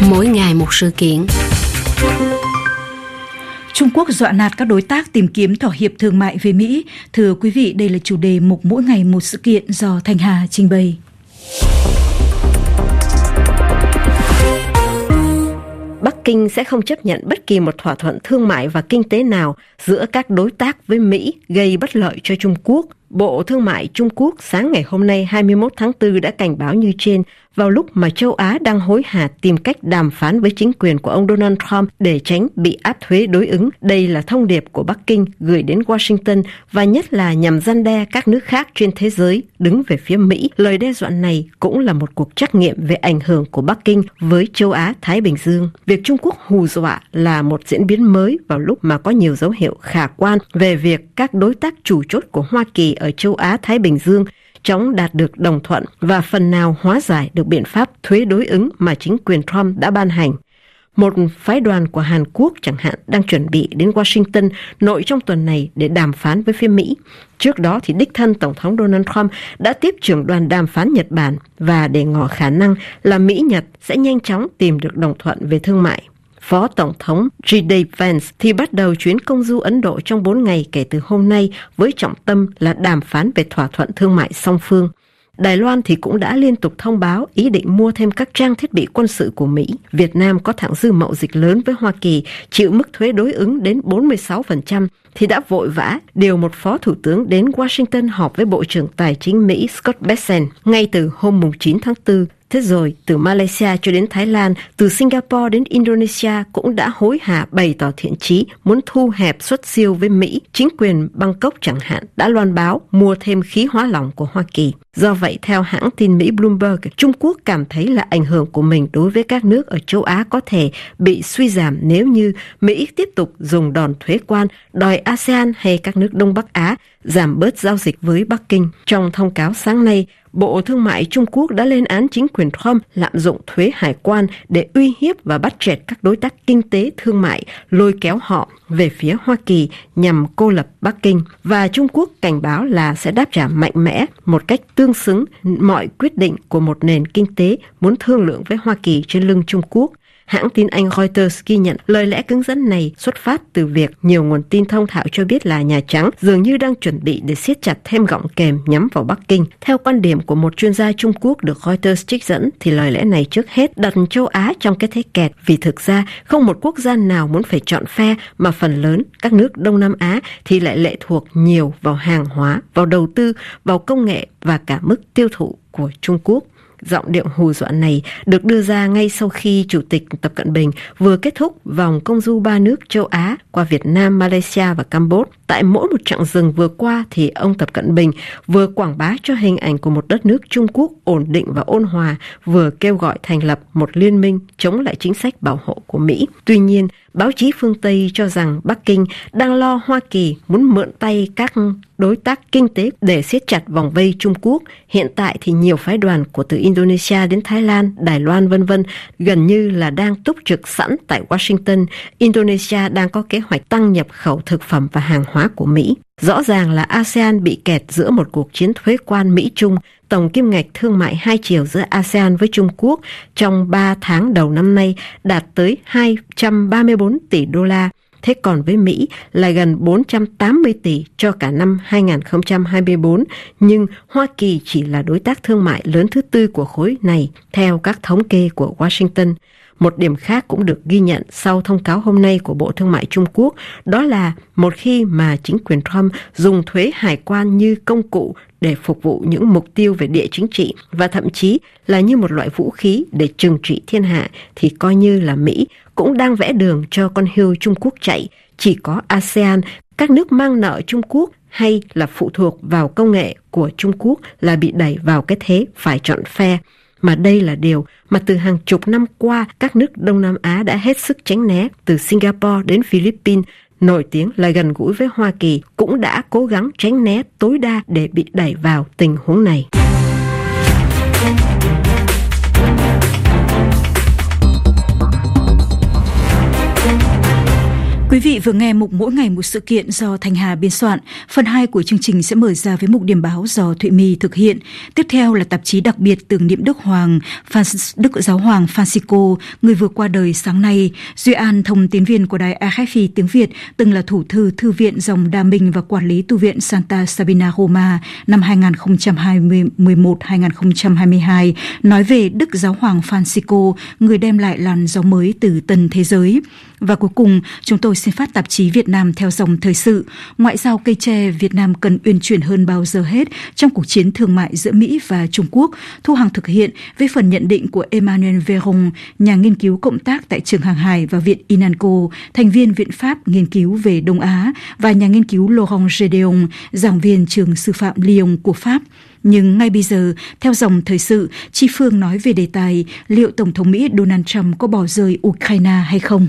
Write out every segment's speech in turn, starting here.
Mỗi ngày một sự kiện. Trung Quốc dọa nạt các đối tác tìm kiếm thỏa hiệp thương mại với Mỹ. Thưa quý vị, đây là chủ đề mục Mỗi ngày một sự kiện do Thanh Hà trình bày. Bắc Kinh sẽ không chấp nhận bất kỳ một thỏa thuận thương mại và kinh tế nào giữa các đối tác với Mỹ gây bất lợi cho Trung Quốc. Bộ Thương mại Trung Quốc sáng ngày hôm nay 21 tháng 4 đã cảnh báo như trên vào lúc mà châu Á đang hối hả tìm cách đàm phán với chính quyền của ông Donald Trump để tránh bị áp thuế đối ứng. Đây là thông điệp của Bắc Kinh gửi đến Washington và nhất là nhằm răn đe các nước khác trên thế giới đứng về phía Mỹ. Lời đe dọa này cũng là một cuộc trắc nghiệm về ảnh hưởng của Bắc Kinh với châu Á-Thái Bình Dương. Việc Trung Quốc hù dọa là một diễn biến mới vào lúc mà có nhiều dấu hiệu khả quan về việc các đối tác chủ chốt của Hoa Kỳ ở châu Á-Thái Bình Dương chóng đạt được đồng thuận và phần nào hóa giải được biện pháp thuế đối ứng mà chính quyền Trump đã ban hành. Một phái đoàn của Hàn Quốc chẳng hạn đang chuẩn bị đến Washington nội trong tuần này để đàm phán với phía Mỹ. Trước đó thì đích thân Tổng thống Donald Trump đã tiếp trưởng đoàn đàm phán Nhật Bản và để ngỏ khả năng là Mỹ-Nhật sẽ nhanh chóng tìm được đồng thuận về thương mại. Phó Tổng thống J.D. Vance thì bắt đầu chuyến công du Ấn Độ trong 4 ngày kể từ hôm nay với trọng tâm là đàm phán về thỏa thuận thương mại song phương. Đài Loan thì cũng đã liên tục thông báo ý định mua thêm các trang thiết bị quân sự của Mỹ. Việt Nam có thặng dư mậu dịch lớn với Hoa Kỳ chịu mức thuế đối ứng đến 46% thì đã vội vã điều một phó thủ tướng đến Washington họp với Bộ trưởng Tài chính Mỹ Scott Bessent ngay từ hôm 9 tháng 4. Thế rồi, từ Malaysia cho đến Thái Lan, từ Singapore đến Indonesia cũng đã hối hả bày tỏ thiện chí muốn thu hẹp xuất siêu với Mỹ. Chính quyền Bangkok chẳng hạn đã loan báo mua thêm khí hóa lỏng của Hoa Kỳ. Do vậy, theo hãng tin Mỹ Bloomberg, Trung Quốc cảm thấy là ảnh hưởng của mình đối với các nước ở châu Á có thể bị suy giảm nếu như Mỹ tiếp tục dùng đòn thuế quan, đòi ASEAN hay các nước Đông Bắc Á giảm bớt giao dịch với Bắc Kinh. Trong thông cáo sáng nay, Bộ Thương mại Trung Quốc đã lên án chính quyền Trump lạm dụng thuế hải quan để uy hiếp và bắt chẹt các đối tác kinh tế thương mại, lôi kéo họ về phía Hoa Kỳ nhằm cô lập Bắc Kinh. Và Trung Quốc cảnh báo là sẽ đáp trả mạnh mẽ một cách tương xứng mọi quyết định của một nền kinh tế muốn thương lượng với Hoa Kỳ trên lưng Trung Quốc. Hãng tin Anh Reuters ghi nhận lời lẽ cứng rắn này xuất phát từ việc nhiều nguồn tin thông thạo cho biết là Nhà Trắng dường như đang chuẩn bị để siết chặt thêm gọng kềm nhắm vào Bắc Kinh. Theo quan điểm của một chuyên gia Trung Quốc được Reuters trích dẫn thì lời lẽ này trước hết đặt châu Á trong cái thế kẹt vì thực ra không một quốc gia nào muốn phải chọn phe mà phần lớn các nước Đông Nam Á thì lại lệ thuộc nhiều vào hàng hóa, vào đầu tư, vào công nghệ và cả mức tiêu thụ của Trung Quốc. Giọng điệu hù dọa này được đưa ra ngay sau khi Chủ tịch Tập Cận Bình vừa kết thúc vòng công du 3 nước châu Á qua Việt Nam, Malaysia và Campuchia. Tại mỗi một chặng dừng vừa qua thì ông Tập Cận Bình vừa quảng bá cho hình ảnh của một đất nước Trung Quốc ổn định và ôn hòa, vừa kêu gọi thành lập một liên minh chống lại chính sách bảo hộ của Mỹ. Tuy nhiên, báo chí phương Tây cho rằng Bắc Kinh đang lo Hoa Kỳ muốn mượn tay các đối tác kinh tế để siết chặt vòng vây Trung Quốc. Hiện tại thì nhiều phái đoàn của từ Indonesia đến Thái Lan, Đài Loan v.v. gần như là đang túc trực sẵn tại Washington. Indonesia đang có kế hoạch tăng nhập khẩu thực phẩm và hàng hóa của Mỹ. Rõ ràng là ASEAN bị kẹt giữa một cuộc chiến thuế quan Mỹ-Trung. Tổng kim ngạch thương mại hai chiều giữa ASEAN với Trung Quốc trong 3 tháng đầu năm nay đạt tới 234 tỷ đô la. Thế còn với Mỹ là gần 480 tỷ cho cả năm 2024, nhưng Hoa Kỳ chỉ là đối tác thương mại lớn thứ tư của khối này, theo các thống kê của Washington. Một điểm khác cũng được ghi nhận sau thông cáo hôm nay của Bộ Thương mại Trung Quốc, đó là một khi mà chính quyền Trump dùng thuế hải quan như công cụ để phục vụ những mục tiêu về địa chính trị và thậm chí là như một loại vũ khí để trừng trị thiên hạ, thì coi như là Mỹ cũng đang vẽ đường cho con hươu Trung Quốc chạy. Chỉ có ASEAN, các nước mang nợ Trung Quốc hay là phụ thuộc vào công nghệ của Trung Quốc là bị đẩy vào cái thế phải chọn phe. Mà đây là điều mà từ hàng chục năm qua các nước Đông Nam Á đã hết sức tránh né, từ Singapore đến Philippines, nổi tiếng là gần gũi với Hoa Kỳ, cũng đã cố gắng tránh né tối đa để bị đẩy vào tình huống này. Quý Quý vị vừa nghe mục Mỗi ngày một sự kiện do Thanh Hà biên soạn. Phần 2 của chương trình sẽ mở ra với mục điểm báo do Thụy My thực hiện. Tiếp theo là tạp chí đặc biệt tưởng niệm Đức Giáo hoàng Francisco, người vừa qua đời sáng nay. Duy An, thông tín viên của đài RFI tiếng Việt, từng là thủ thư thư viện dòng Đa Minh và quản lý tu viện Santa Sabina Roma năm 2011-2022, nói về Đức Giáo hoàng Francisco, người đem lại làn gió mới từ tân thế giới. Và cuối cùng, chúng tôi xin phát tạp chí Việt Nam theo dòng thời sự. Ngoại giao cây tre Việt Nam cần uyển chuyển hơn bao giờ hết trong cuộc chiến thương mại giữa Mỹ và Trung Quốc. Thu Hằng thực hiện với phần nhận định của Emmanuel Véron, nhà nghiên cứu cộng tác tại trường Hàng hải và Viện Inanco, thành viên Viện Pháp nghiên cứu về Đông Á, và nhà nghiên cứu Laurent Gédéon, giảng viên trường sư phạm Lyon của Pháp. Nhưng ngay bây giờ, theo dòng thời sự, Chi Phương nói về đề tài liệu Tổng thống Mỹ Donald Trump có bỏ rơi Ukraine hay không.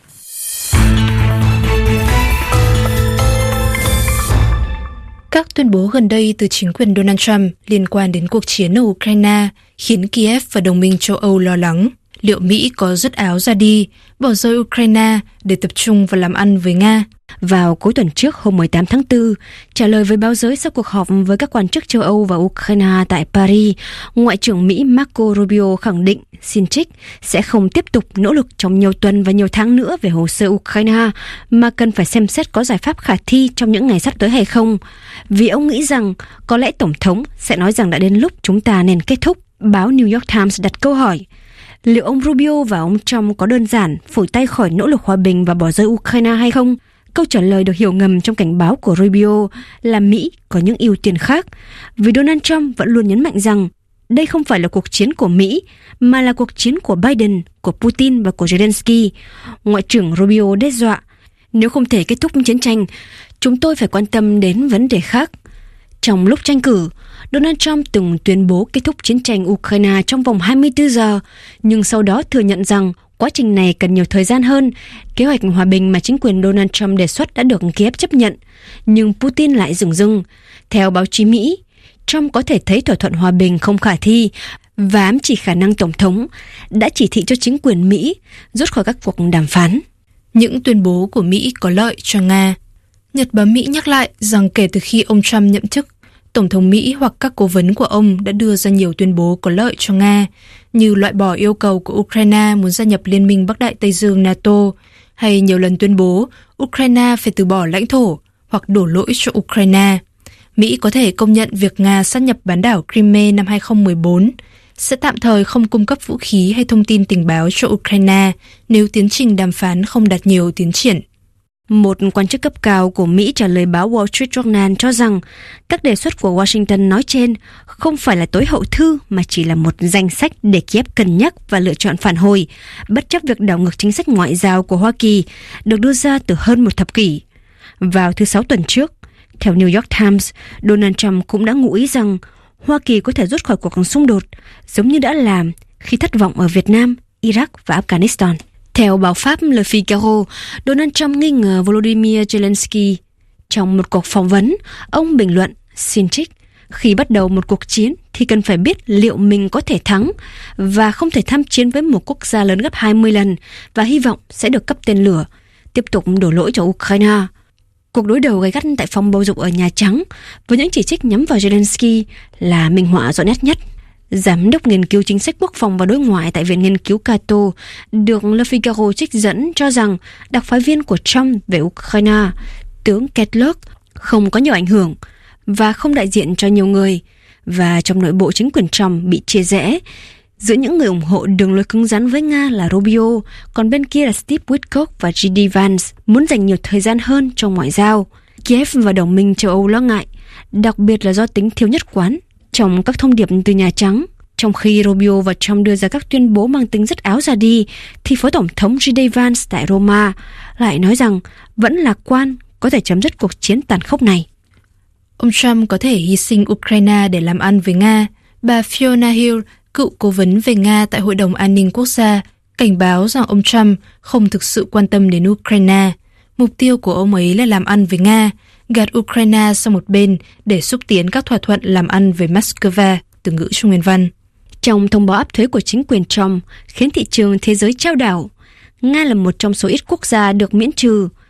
Các tuyên bố gần đây từ chính quyền Donald Trump liên quan đến cuộc chiến ở Ukraine khiến Kiev và đồng minh châu Âu lo lắng. Liệu Mỹ có dứt áo ra đi, bỏ rơi Ukraine để tập trung vào làm ăn với Nga? Vào cuối tuần trước, hôm 18 tháng 4, trả lời với báo giới sau cuộc họp với các quan chức châu Âu và Ukraine tại Paris, Ngoại trưởng Mỹ Marco Rubio khẳng định xin trích sẽ không tiếp tục nỗ lực trong nhiều tuần và nhiều tháng nữa về hồ sơ Ukraine, mà cần phải xem xét có giải pháp khả thi trong những ngày sắp tới hay không. Vì ông nghĩ rằng có lẽ Tổng thống sẽ nói rằng đã đến lúc chúng ta nên kết thúc. Báo New York Times đặt câu hỏi: liệu ông Rubio và ông Trump có đơn giản phủi tay khỏi nỗ lực hòa bình và bỏ rơi Ukraine hay không? Câu trả lời được hiểu ngầm trong cảnh báo của Rubio là Mỹ có những ưu tiên khác, vì Donald Trump vẫn luôn nhấn mạnh rằng đây không phải là cuộc chiến của Mỹ, mà là cuộc chiến của Biden, của Putin và của Zelensky. Ngoại trưởng Rubio đe dọa, nếu không thể kết thúc chiến tranh, chúng tôi phải quan tâm đến vấn đề khác. Trong lúc tranh cử, Donald Trump từng tuyên bố kết thúc chiến tranh Ukraine trong vòng 24 giờ, nhưng sau đó thừa nhận rằng quá trình này cần nhiều thời gian hơn. Kế hoạch hòa bình mà chính quyền Donald Trump đề xuất đã được Kiev chấp nhận, nhưng Putin lại dửng dưng. Theo báo chí Mỹ, Trump có thể thấy thỏa thuận hòa bình không khả thi và ám chỉ khả năng Tổng thống đã chỉ thị cho chính quyền Mỹ rút khỏi các cuộc đàm phán. Những tuyên bố của Mỹ có lợi cho Nga. Nhật báo Mỹ nhắc lại rằng kể từ khi ông Trump nhậm chức, Tổng thống Mỹ hoặc các cố vấn của ông đã đưa ra nhiều tuyên bố có lợi cho Nga, như loại bỏ yêu cầu của Ukraine muốn gia nhập Liên minh Bắc Đại Tây Dương NATO, hay nhiều lần tuyên bố Ukraine phải từ bỏ lãnh thổ hoặc đổ lỗi cho Ukraine. Mỹ có thể công nhận việc Nga sát nhập bán đảo Crimea năm 2014, sẽ tạm thời không cung cấp vũ khí hay thông tin tình báo cho Ukraine nếu tiến trình đàm phán không đạt nhiều tiến triển. Một quan chức cấp cao của Mỹ trả lời báo Wall Street Journal cho rằng các đề xuất của Washington nói trên không phải là tối hậu thư mà chỉ là một danh sách để Kiev cân nhắc và lựa chọn phản hồi, bất chấp việc đảo ngược chính sách ngoại giao của Hoa Kỳ được đưa ra từ hơn một thập kỷ. Vào thứ Sáu tuần trước, theo New York Times, Donald Trump cũng đã ngụ ý rằng Hoa Kỳ có thể rút khỏi cuộc xung đột giống như đã làm khi thất vọng ở Việt Nam, Iraq và Afghanistan. Theo báo Pháp Le Figaro, Donald Trump nghi ngờ Volodymyr Zelensky. Trong một cuộc phỏng vấn, ông bình luận, xin trích, khi bắt đầu một cuộc chiến thì cần phải biết liệu mình có thể thắng và không thể tham chiến với một quốc gia lớn gấp 20 lần và hy vọng sẽ được cấp tên lửa, tiếp tục đổ lỗi cho Ukraine. Cuộc đối đầu gay gắt tại phòng bầu dục ở Nhà Trắng với những chỉ trích nhắm vào Zelensky là minh họa rõ nét nhất. Giám đốc nghiên cứu chính sách quốc phòng và đối ngoại tại Viện Nghiên cứu Cato được Le Figaro trích dẫn cho rằng đặc phái viên của Trump về Ukraine, tướng Kettler, không có nhiều ảnh hưởng và không đại diện cho nhiều người, và trong nội bộ chính quyền Trump bị chia rẽ. Giữa những người ủng hộ đường lối cứng rắn với Nga là Rubio, còn bên kia là Steve Witkoff và J.D. Vance muốn dành nhiều thời gian hơn cho ngoại giao. Kiev và đồng minh châu Âu lo ngại, đặc biệt là do tính thiếu nhất quán trong các thông điệp từ Nhà Trắng. Trong khi Rubio và Trump đưa ra các tuyên bố mang tính dứt áo ra đi, thì Phó Tổng thống J.D. Vance tại Roma lại nói rằng vẫn lạc quan có thể chấm dứt cuộc chiến tàn khốc này. Ông Trump có thể hy sinh Ukraine để làm ăn với Nga. Bà Fiona Hill, cựu cố vấn về Nga tại Hội đồng An ninh Quốc gia, cảnh báo rằng ông Trump không thực sự quan tâm đến Ukraine. Mục tiêu của ông ấy là làm ăn với Nga, gạt Ukraine sang một bên để xúc tiến các thỏa thuận làm ăn với Moscow, từ ngữ trong nguyên văn. Trong thông báo áp thuế của chính quyền Trump khiến thị trường thế giới chao đảo, Nga là một trong số ít quốc gia được miễn trừ.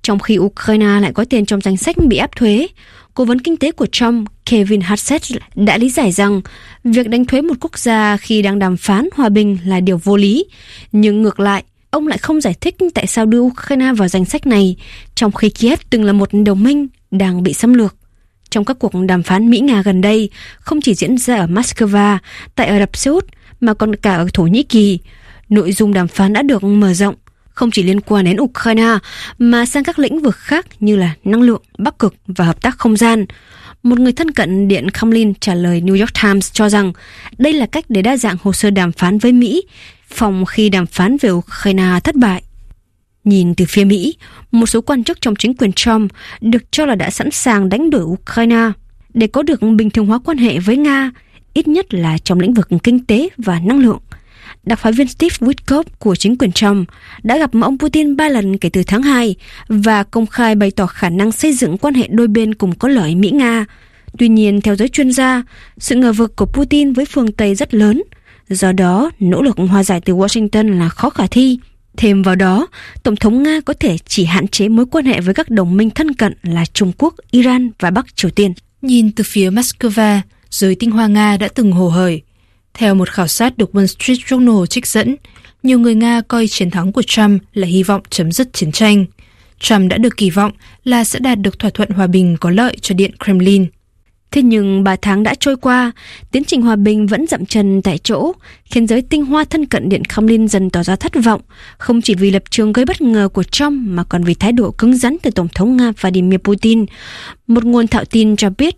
trong khi Ukraine lại có tên trong danh sách bị áp thuế. Cố vấn kinh tế của Trump, Kevin Hassett, đã lý giải rằng việc đánh thuế một quốc gia khi đang đàm phán hòa bình là điều vô lý. Nhưng ngược lại, ông lại không giải thích tại sao đưa Ukraine vào danh sách này, trong khi Kiev từng là một đồng minh đang bị xâm lược. Trong các cuộc đàm phán Mỹ-Nga gần đây, không chỉ diễn ra ở Moscow, tại Ả Rập Xê Út, mà còn cả ở Thổ Nhĩ Kỳ, nội dung đàm phán đã được mở rộng, không chỉ liên quan đến Ukraine, mà sang các lĩnh vực khác như là năng lượng, Bắc Cực và hợp tác không gian. Một người thân cận Điện Kremlin trả lời New York Times cho rằng đây là cách để đa dạng hồ sơ đàm phán với Mỹ, phòng khi đàm phán về Ukraine thất bại. Nhìn từ phía Mỹ, một số quan chức trong chính quyền Trump được cho là đã sẵn sàng đánh đổi Ukraine để có được bình thường hóa quan hệ với Nga, ít nhất là trong lĩnh vực kinh tế và năng lượng. Đặc phái viên Steve Witkoff của chính quyền Trump đã gặp ông Putin 3 lần kể từ tháng 2 và công khai bày tỏ khả năng xây dựng quan hệ đôi bên cùng có lợi Mỹ-Nga. Tuy nhiên, theo giới chuyên gia, sự ngờ vực của Putin với phương Tây rất lớn, do đó nỗ lực hòa giải từ Washington là khó khả thi. Thêm vào đó, Tổng thống Nga có thể chỉ hạn chế mối quan hệ với các đồng minh thân cận là Trung Quốc, Iran và Bắc Triều Tiên. Nhìn từ phía Moscow, giới tinh hoa Nga đã từng hồ hởi. Theo một khảo sát được Wall Street Journal trích dẫn, nhiều người Nga coi chiến thắng của Trump là hy vọng chấm dứt chiến tranh. Trump đã được kỳ vọng là sẽ đạt được thỏa thuận hòa bình có lợi cho Điện Kremlin. Thế nhưng 3 tháng đã trôi qua, tiến trình hòa bình vẫn dậm chân tại chỗ, khiến giới tinh hoa thân cận Điện Kremlin dần tỏ ra thất vọng, không chỉ vì lập trường gây bất ngờ của Trump mà còn vì thái độ cứng rắn từ Tổng thống Nga Vladimir Putin. Một nguồn thạo tin cho biết,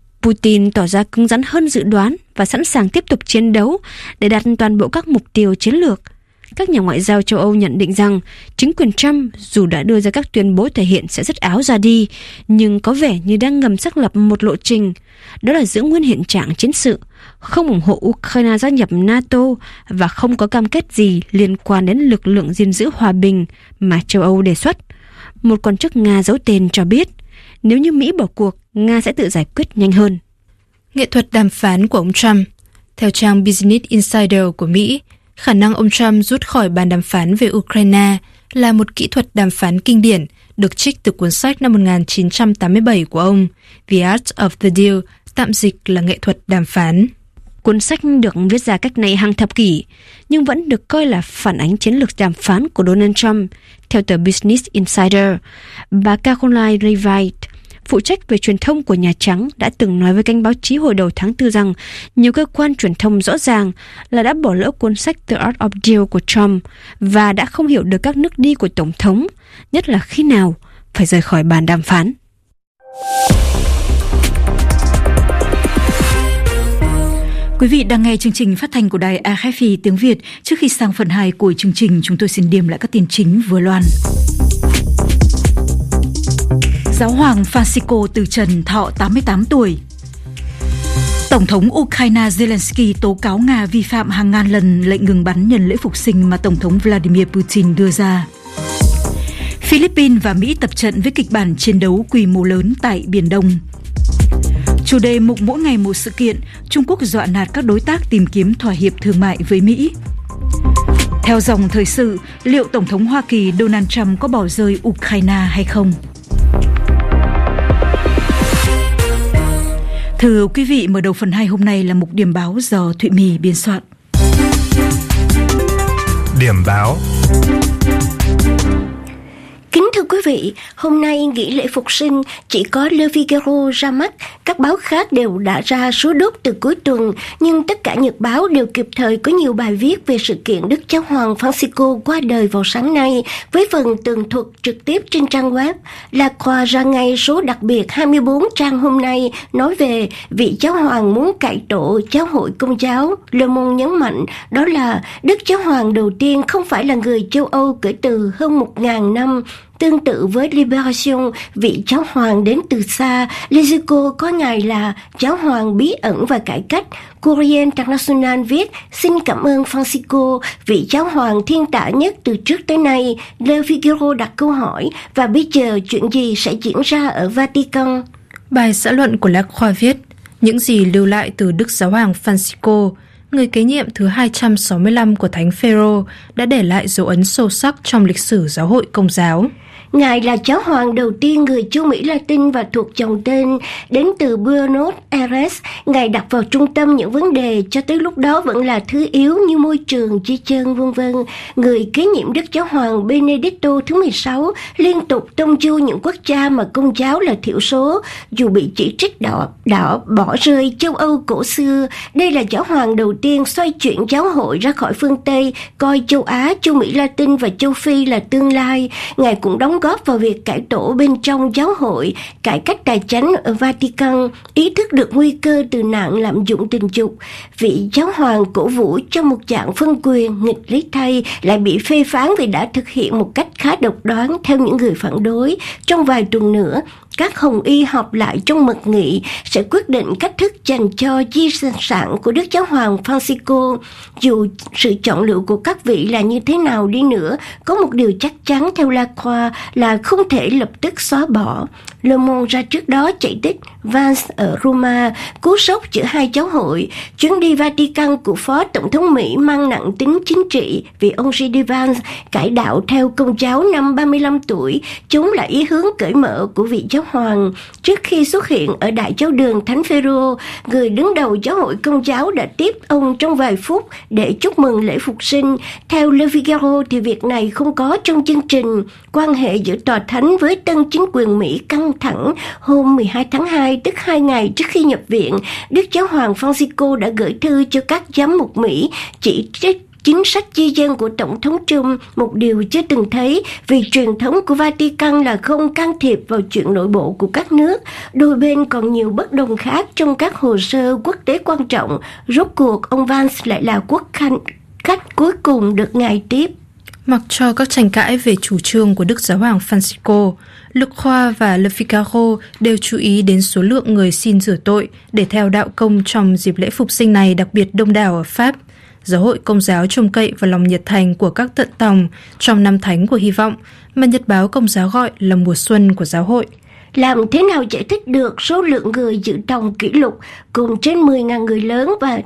Putin tỏ ra cứng rắn hơn dự đoán và sẵn sàng tiếp tục chiến đấu để đạt toàn bộ các mục tiêu chiến lược. Các nhà ngoại giao châu Âu nhận định rằng chính quyền Trump dù đã đưa ra các tuyên bố thể hiện sẽ dứt áo ra đi, nhưng có vẻ như đang ngầm xác lập một lộ trình, đó là giữ nguyên hiện trạng chiến sự, không ủng hộ Ukraine gia nhập NATO và không có cam kết gì liên quan đến lực lượng gìn giữ hòa bình mà châu Âu đề xuất. Một quan chức Nga giấu tên cho biết, nếu như Mỹ bỏ cuộc, Nga sẽ tự giải quyết nhanh hơn. Nghệ thuật đàm phán của ông Trump. Theo trang Business Insider của Mỹ, khả năng ông Trump rút khỏi bàn đàm phán về Ukraine là một kỹ thuật đàm phán kinh điển được trích từ cuốn sách năm 1987 của ông, The Art of the Deal, tạm dịch là nghệ thuật đàm phán. Cuốn sách được viết ra cách đây hàng thập kỷ, nhưng vẫn được coi là phản ánh chiến lược đàm phán của Donald Trump. Theo tờ Business Insider, bà Caroline Leavitt, phụ trách về truyền thông của Nhà Trắng, đã từng nói với kênh báo chí hồi đầu tháng 4 rằng nhiều cơ quan truyền thông rõ ràng là đã bỏ lỡ cuốn sách The Art of Deal của Trump và đã không hiểu được các nước đi của Tổng thống, nhất là khi nào phải rời khỏi bàn đàm phán. Quý vị đang nghe chương trình phát thanh của đài RFI tiếng Việt. Trước khi sang phần 2 của chương trình, chúng tôi xin điểm lại các tin chính vừa loan. Giáo hoàng Francisco từ trần, thọ 88 tuổi. Tổng thống Ukraine Zelensky tố cáo Nga vi phạm hàng ngàn lần lệnh ngừng bắn nhân lễ Phục sinh mà Tổng thống Vladimir Putin đưa ra. Philippines và Mỹ tập trận với kịch bản chiến đấu quy mô lớn tại Biển Đông. Chủ đề mục mỗi ngày một sự kiện, Trung Quốc dọa nạt các đối tác tìm kiếm thỏa hiệp thương mại với Mỹ. Theo dòng thời sự, liệu Tổng thống Hoa Kỳ Donald Trump có bỏ rơi Ukraine hay không? Thưa quý vị, mở đầu phần 2 hôm nay là mục điểm báo do Thụy My biên soạn. Điểm báo. Kính thưa quý vị, hôm nay nghỉ lễ Phục sinh chỉ có Le Figaro ra mắt, các báo khác đều đã ra số đốt từ cuối tuần, nhưng tất cả nhật báo đều kịp thời có nhiều bài viết về sự kiện Đức Giáo hoàng Francisco qua đời vào sáng nay, với phần tường thuật trực tiếp trên trang web. La Croix ra ngay số đặc biệt 24 trang hôm nay nói về vị Giáo hoàng muốn cải tổ giáo hội Công giáo. Le Monde nhấn mạnh đó là Đức Giáo hoàng đầu tiên không phải là người châu Âu kể từ hơn 1.000 năm. Tương tự với Libération, vị giáo hoàng đến từ xa, Les Echos có ngài là giáo hoàng bí ẩn và cải cách. Courrier International viết, xin cảm ơn Francisco, vị giáo hoàng thiên tả nhất từ trước tới nay. Le Figaro đặt câu hỏi, và bây giờ chuyện gì sẽ diễn ra ở Vatican? Bài xã luận của La Croix viết, những gì lưu lại từ Đức Giáo hoàng Francisco, người kế nhiệm thứ 265 của Thánh Phêrô, đã để lại dấu ấn sâu sắc trong lịch sử giáo hội Công giáo. Ngài là giáo hoàng đầu tiên người châu Mỹ Latin và thuộc dòng tên đến từ Buenos Aires. Ngài đặt vào trung tâm những vấn đề cho tới lúc đó vẫn là thứ yếu như môi trường, di dân, v.v. Người kế nhiệm Đức Giáo hoàng Benedicto thứ 16 liên tục tông du những quốc gia mà Công giáo là thiểu số, dù bị chỉ trích đỏ bỏ rơi châu Âu cổ xưa. Đây là giáo hoàng đầu tiên xoay chuyển giáo hội ra khỏi phương Tây, coi châu Á, châu Mỹ Latin và châu Phi là tương lai. Ngài cũng đóng góp vào việc cải tổ bên trong giáo hội, cải cách tài chánh ở Vatican, ý thức được nguy cơ từ nạn lạm dụng tình dục. Vị giáo hoàng cổ vũ cho một dạng phân quyền, nghịch lý thay lại bị phê phán vì đã thực hiện một cách khá độc đoán theo những người phản đối. Trong vài tuần nữa, các hồng y họp lại trong mật nghị sẽ quyết định cách thức dành cho di sản của Đức Giáo hoàng Francisco. Dù sự chọn lựa của các vị là như thế nào đi nữa, có một điều chắc chắn theo Lacroix là không thể lập tức xóa bỏ. Le Monde ra trước đó chạy tích Vance ở Roma, cú sốc giữa hai giáo hội. Chuyến đi Vatican của Phó Tổng thống Mỹ mang nặng tính chính trị vì ông J.D. Vance cải đạo theo Công giáo năm 35 tuổi, chống lại ý hướng cởi mở của vị giáo hoàng. Trước khi xuất hiện ở Đại giáo đường Thánh Phêrô, người đứng đầu giáo hội Công giáo đã tiếp ông trong vài phút để chúc mừng lễ phục sinh. Theo Le Figaro thì việc này không có trong chương trình. Quan hệ giữa tòa thánh với tân chính quyền Mỹ căng thẳng. Hôm 12 tháng 2, tức 2 ngày trước khi nhập viện, Đức Giáo hoàng Francisco đã gửi thư cho các giám mục Mỹ chỉ trích chính sách di dân của Tổng thống Trump, một điều chưa từng thấy vì truyền thống của Vatican là không can thiệp vào chuyện nội bộ của các nước. Đôi bên còn nhiều bất đồng khác trong các hồ sơ quốc tế quan trọng. Rốt cuộc, ông Vance lại là quốc khách cuối cùng được ngài tiếp. Mặc cho các tranh cãi về chủ trương của Đức Giáo hoàng Francisco, Le Croix và Le Figaro đều chú ý đến số lượng người xin rửa tội để theo đạo công trong dịp lễ phục sinh này đặc biệt đông đảo ở Pháp. Giáo hội Công giáo trông cậy vào lòng nhiệt thành của các tận tòng trong năm thánh của hy vọng mà Nhật báo Công giáo gọi là mùa xuân của giáo hội. Làm thế nào giải thích được số lượng người dự tòng kỷ lục cùng trên 10.000 người lớn và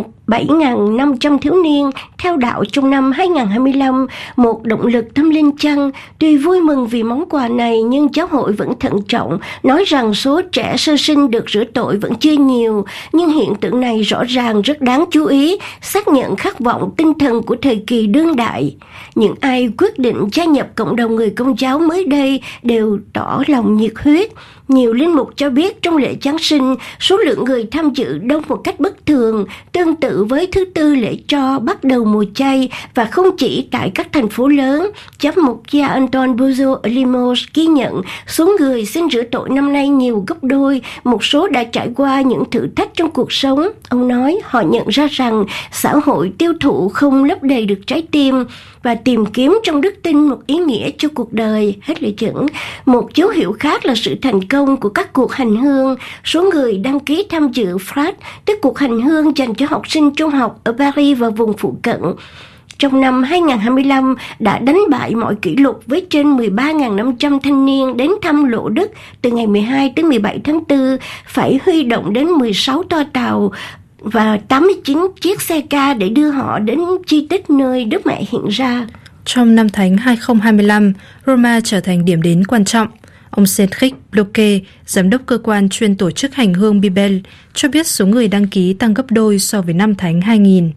7.500 thiếu niên theo đạo trong năm 2025, một động lực tâm linh chăng? Tuy vui mừng vì món quà này nhưng giáo hội vẫn thận trọng, nói rằng số trẻ sơ sinh được rửa tội vẫn chưa nhiều, nhưng hiện tượng này rõ ràng rất đáng chú ý, xác nhận khát vọng tinh thần của thời kỳ đương đại. Những ai quyết định gia nhập cộng đồng người Công giáo mới đây đều tỏ lòng nhiệt huyết. Nhiều linh mục cho biết trong lễ Giáng sinh, số lượng người tham dự đông một cách bất thường, tương tự với thứ Tư lễ Tro bắt đầu mùa chay, và không chỉ tại các thành phố lớn. Giám mục gia Antoine Bozo ở Limoges ghi nhận số người xin rửa tội năm nay nhiều gấp đôi, một số đã trải qua những thử thách trong cuộc sống. Ông nói họ nhận ra rằng xã hội tiêu thụ không lấp đầy được trái tim và tìm kiếm trong đức tin một ý nghĩa cho cuộc đời. Hết lời dẫn. Một dấu hiệu khác là sự thành công của các cuộc hành hương. Số người đăng ký tham dự FRAT, tức cuộc hành hương dành cho học sinh trung học ở Paris và vùng phụ cận, trong năm 2025 đã đánh bại mọi kỷ lục với trên 13.500 thanh niên đến thăm Lộ Đức từ ngày 12 đến 17 tháng 4, phải huy động đến 16 toa tàu và 89 chiếc xe ca để đưa họ đến di tích nơi Đức Mẹ hiện ra. Trong năm thánh 2025, Roma trở thành điểm đến quan trọng. Ông Cedric Bloquet, giám đốc cơ quan chuyên tổ chức hành hương Bibel, cho biết số người đăng ký tăng gấp đôi so với năm thánh 2000.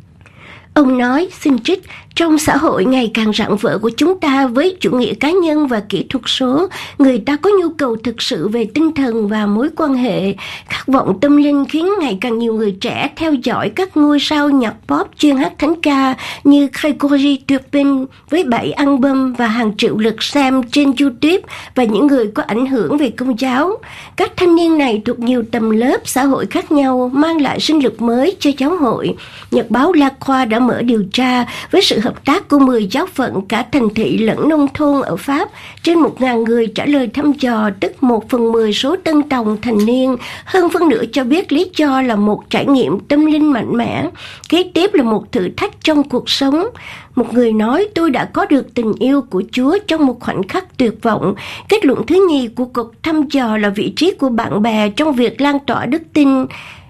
Ông nói, xin trích, trong xã hội ngày càng rạng rỡ của chúng ta với chủ nghĩa cá nhân và kỹ thuật số, người ta có nhu cầu thực sự về tinh thần và mối quan hệ. Khát vọng tâm linh khiến ngày càng nhiều người trẻ theo dõi các ngôi sao nhạc pop chuyên hát thánh ca như Gregory Turpin với 7 album và hàng triệu lượt xem trên YouTube, và những người có ảnh hưởng về Công giáo. Các thanh niên này thuộc nhiều tầng lớp xã hội khác nhau mang lại sinh lực mới cho giáo hội. Nhật báo La Croix đã mở điều tra với sự hợp tác của 10 giáo phận cả thành thị lẫn nông thôn ở Pháp. Trên 1.000 người trả lời thăm dò, tức 1/10 số tân tòng thành niên. Hơn phân nửa cho biết lý do là một trải nghiệm tâm linh mạnh mẽ. Kế tiếp là một thử thách trong cuộc sống. Một người nói, tôi đã có được tình yêu của Chúa trong một khoảnh khắc tuyệt vọng. Kết luận thứ nhì của cuộc thăm dò là vị trí của bạn bè trong việc lan tỏa đức tin.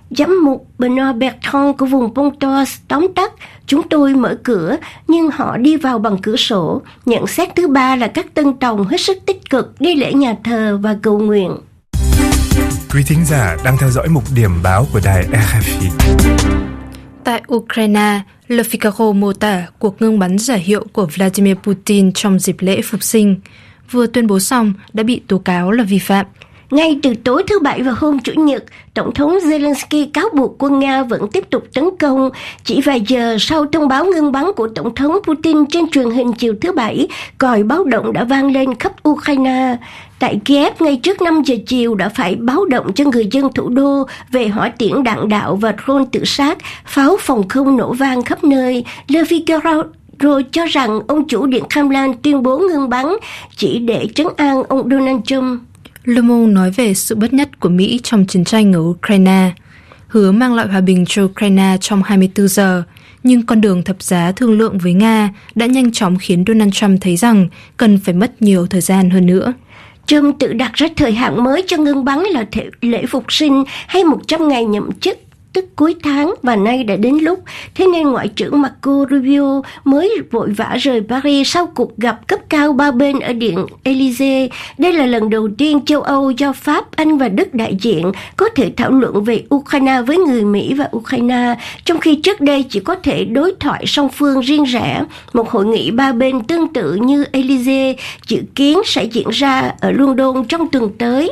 Giám mục Benoit Bertrand của vùng Pontoise tóm tắt, chúng tôi mở cửa nhưng họ đi vào bằng cửa sổ. Nhận xét thứ ba là các tân tòng hết sức tích cực đi lễ nhà thờ và cầu nguyện. Quý thính giả đang theo dõi mục điểm báo của đài RFI. Tại Ukraine, Le Figaro mô tả cuộc ngưng bắn giả hiệu của Vladimir Putin trong dịp lễ Phục sinh vừa tuyên bố xong đã bị tố cáo là vi phạm. Ngay từ tối thứ Bảy và hôm Chủ nhật, Tổng thống Zelensky cáo buộc quân Nga vẫn tiếp tục tấn công. Chỉ vài giờ sau thông báo ngưng bắn của Tổng thống Putin trên truyền hình chiều thứ Bảy, còi báo động đã vang lên khắp Ukraine. Tại Kiev, ngay trước 5 giờ chiều đã phải báo động cho người dân thủ đô về hỏa tiễn đạn đạo và drone tự sát, pháo phòng không nổ vang khắp nơi. Le Figaro cho rằng ông chủ Điện Kremlin tuyên bố ngưng bắn chỉ để trấn an ông Donald Trump. Le Monde nói về sự bất nhất của Mỹ trong chiến tranh ở Ukraine, hứa mang lại hòa bình cho Ukraine trong 24 giờ, nhưng con đường thập giá thương lượng với Nga đã nhanh chóng khiến Donald Trump thấy rằng cần phải mất nhiều thời gian hơn nữa. Trump tự đặt ra thời hạn mới cho ngưng bắn là lễ Phục sinh hay 100 ngày nhậm chức, tức cuối tháng, và nay đã đến lúc. Thế nên Ngoại trưởng Marco Rubio mới vội vã rời Paris sau cuộc gặp cấp cao ba bên ở Điện Élysée. Đây là lần đầu tiên châu Âu do Pháp, Anh và Đức đại diện có thể thảo luận về Ukraine với người Mỹ và Ukraine, trong khi trước đây chỉ có thể đối thoại song phương riêng rẽ. Một hội nghị ba bên tương tự như Élysée dự kiến sẽ diễn ra ở London trong tuần tới.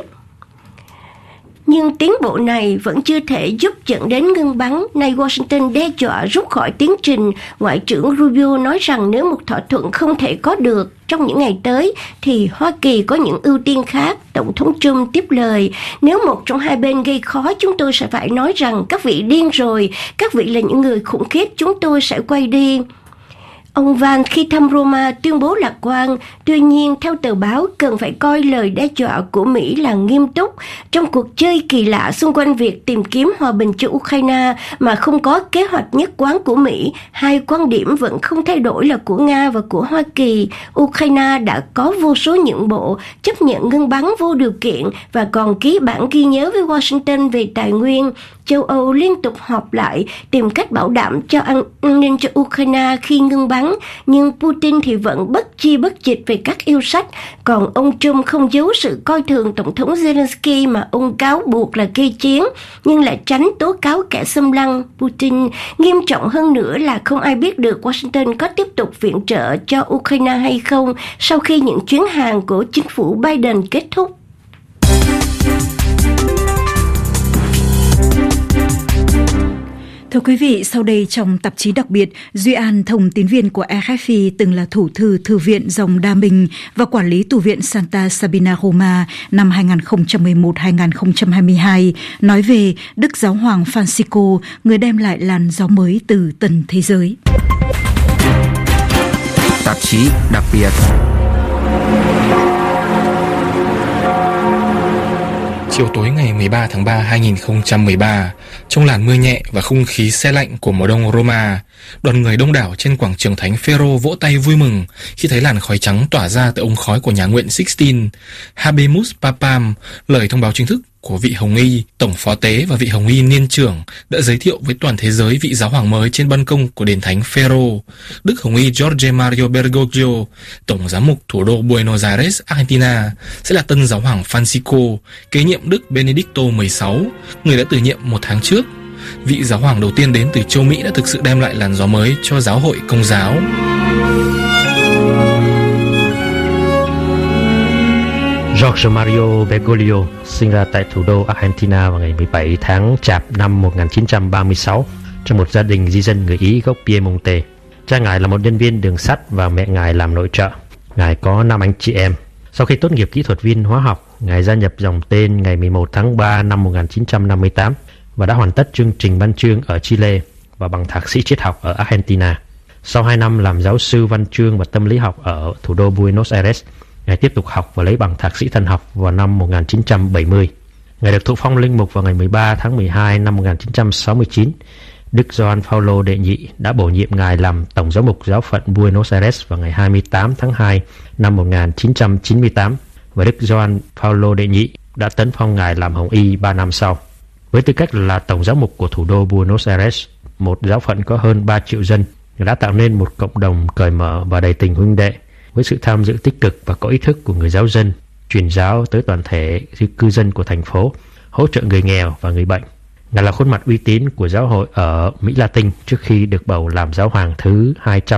Nhưng tiến bộ này vẫn chưa thể giúp dẫn đến ngưng bắn. Nay Washington đe dọa rút khỏi tiến trình. Ngoại trưởng Rubio nói rằng nếu một thỏa thuận không thể có được trong những ngày tới, thì Hoa Kỳ có những ưu tiên khác. Tổng thống Trump tiếp lời, nếu một trong hai bên gây khó, chúng tôi sẽ phải nói rằng các vị điên rồi, các vị là những người khủng khiếp, chúng tôi sẽ quay đi. Ông Vance khi thăm Roma tuyên bố lạc quan, tuy nhiên theo tờ báo cần phải coi lời đe dọa của Mỹ là nghiêm túc. Trong cuộc chơi kỳ lạ xung quanh việc tìm kiếm hòa bình cho Ukraine mà không có kế hoạch nhất quán của Mỹ, hai quan điểm vẫn không thay đổi là của Nga và của Hoa Kỳ. Ukraine đã có vô số nhượng bộ, chấp nhận ngưng bắn vô điều kiện và còn ký bản ghi nhớ với Washington về tài nguyên. Châu Âu liên tục họp lại tìm cách bảo đảm cho an ninh cho Ukraine khi ngưng bắn, nhưng Putin thì vẫn bất chi bất dịch về các yêu sách. Còn ông Trump không giấu sự coi thường Tổng thống Zelensky mà ông cáo buộc là gây chiến, nhưng lại tránh tố cáo kẻ xâm lăng Putin. Nghiêm trọng hơn nữa là không ai biết được Washington có tiếp tục viện trợ cho Ukraine hay không sau khi những chuyến hàng của chính phủ Biden kết thúc. Thưa quý vị, sau đây trong tạp chí đặc biệt, Duy An, thông tín viên của RFI, từng là thủ thư Thư viện dòng Đa Minh và quản lý tù viện Santa Sabina Roma năm 2011-2022, nói về Đức Giáo hoàng Francisco, người đem lại làn gió mới từ tận thế giới. Tạp chí đặc biệt. Chiều tối ngày 13 tháng 3 2013, trong làn mưa nhẹ và không khí se lạnh của mùa đông Roma, đoàn người đông đảo trên quảng trường Thánh Phêrô vỗ tay vui mừng khi thấy làn khói trắng tỏa ra từ ống khói của nhà nguyện Sixtine. Habemus Papam, lời thông báo chính thức của vị Hồng Y, Tổng Phó Tế và vị Hồng Y Niên trưởng đã giới thiệu với toàn thế giới vị giáo hoàng mới trên ban công của đền Thánh Phêrô. Đức Hồng Y Jorge Mario Bergoglio, Tổng giám mục thủ đô Buenos Aires, Argentina, sẽ là tân giáo hoàng Francisco, kế nhiệm Đức Benedicto XVI, người đã từ nhiệm một tháng trước. Vị giáo hoàng đầu tiên đến từ châu Mỹ đã thực sự đem lại làn gió mới cho giáo hội Công giáo. Jorge Mario Bergoglio sinh ra tại thủ đô Argentina vào ngày 17 tháng Chạp năm 1936 trong một gia đình di dân người Ý gốc Piemonte. Cha ngài là một nhân viên đường sắt và mẹ ngài làm nội trợ. Ngài có 5 anh chị em. Sau khi tốt nghiệp kỹ thuật viên hóa học, ngài gia nhập dòng tên ngày 11 tháng 3 năm 1958 và đã hoàn tất chương trình văn chương ở Chile và bằng thạc sĩ triết học ở Argentina. Sau 2 năm làm giáo sư văn chương và tâm lý học ở thủ đô Buenos Aires, ngài tiếp tục học và lấy bằng thạc sĩ thần học vào năm 1970. Ngài được thụ phong linh mục vào ngày 13 tháng 12 năm 1969. Đức Gioan Phaolô đệ nhị đã bổ nhiệm ngài làm tổng giám mục giáo phận Buenos Aires vào ngày 28 tháng 2 năm 1998 và Đức Gioan Phaolô đệ nhị đã tấn phong ngài làm Hồng Y 3 năm sau. Với tư cách là tổng giám mục của thủ đô Buenos Aires, một giáo phận có hơn 3 triệu dân, đã tạo nên một cộng đồng cởi mở và đầy tình huynh đệ, với sự tham dự tích cực và có ý thức của người giáo dân, truyền giáo tới toàn thể cư dân của thành phố, hỗ trợ người nghèo và người bệnh. Ngài là khuôn mặt uy tín của giáo hội ở Mỹ Latin trước khi được bầu làm giáo hoàng thứ